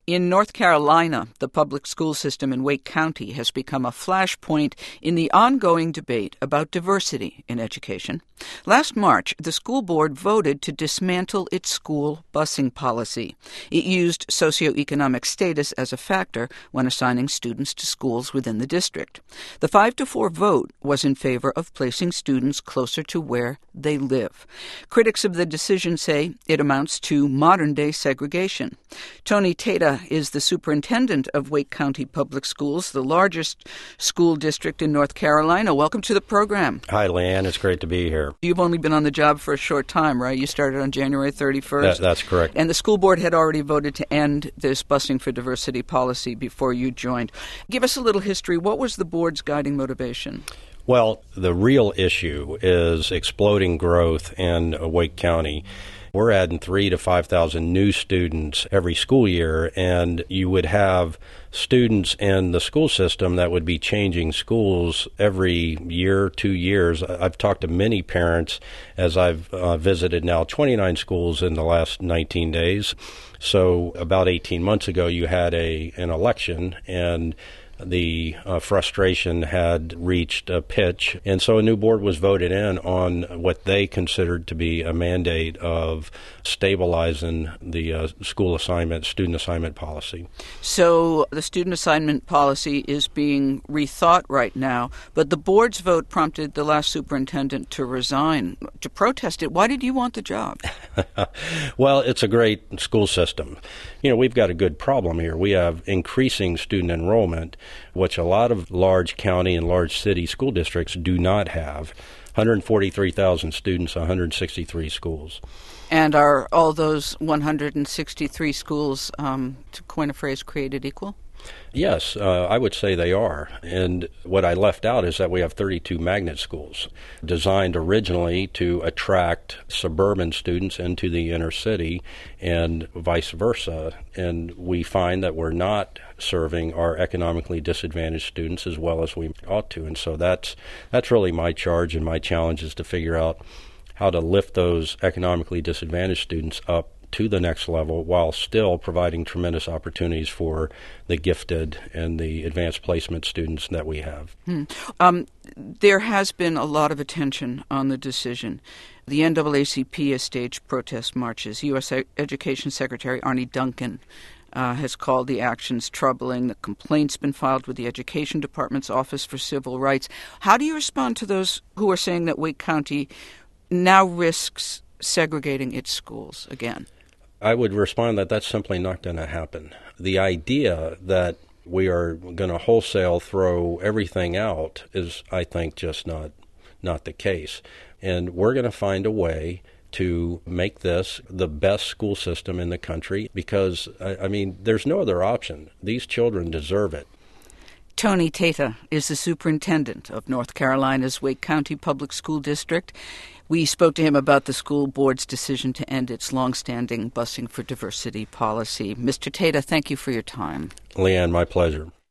In North Carolina, the public school system in Wake County has become a flashpoint in the ongoing debate about diversity in education. Last March, the school board voted to dismantle its school busing policy. It used socioeconomic status as a factor when assigning students to schools within the district. The 5-4 vote was in favor of placing students closer to where they live. Critics of the decision say it amounts to modern-day segregation. Tony Tata is the superintendent of Wake County Public Schools, the largest school district in North Carolina. Welcome to the program. Hi, Leanne. It's great to be here. You've only been on the job for a short time, right? You started on January 31st. That's correct. And the school board had already voted to end this busing for diversity policy before you joined. Give us a little history. What was the board's guiding motivation? Well, the real issue is exploding growth in Wake County. We're adding 3,000 to 5,000 new students every school year, and you would have students in the school system that would be changing schools every year, 2 years. I've talked to many parents as I've visited now 29 schools in the last 19 days. So about 18 months ago, you had an election, and the frustration had reached a pitch, and so a new board was voted in on what they considered to be a mandate of stabilizing the student assignment policy. So the student assignment policy is being rethought right now, but the board's vote prompted the last superintendent to resign, to protest it. Why did you want the job? Well, it's a great school system. You know, we've got a good problem here. We have increasing student enrollment, which a lot of large county and large city school districts do not have. 143,000 students, 163 schools. And are all those 163 schools, to coin a phrase, created equal? Yes, I would say they are. And what I left out is that we have 32 magnet schools designed originally to attract suburban students into the inner city and vice versa. And we find that we're not serving our economically disadvantaged students as well as we ought to. And so that's really my charge, and my challenge is to figure out how to lift those economically disadvantaged students up to the next level while still providing tremendous opportunities for the gifted and the advanced placement students that we have. There has been a lot of attention on the decision. The NAACP has staged protest marches. U.S. Education Secretary Arne Duncan has called the actions troubling. The complaint's been filed with the Education Department's Office for Civil Rights. How do you respond to those who are saying that Wake County now risks segregating its schools again? I would respond that that's simply not going to happen. The idea that we are going to wholesale throw everything out is, I think, just not the case. And we're going to find a way to make this the best school system in the country because, I mean, there's no other option. These children deserve it. Tony Tata is the superintendent of North Carolina's Wake County Public School District. We spoke to him about the school board's decision to end its longstanding busing for diversity policy. Mr. Tata, thank you for your time. Leanne, my pleasure.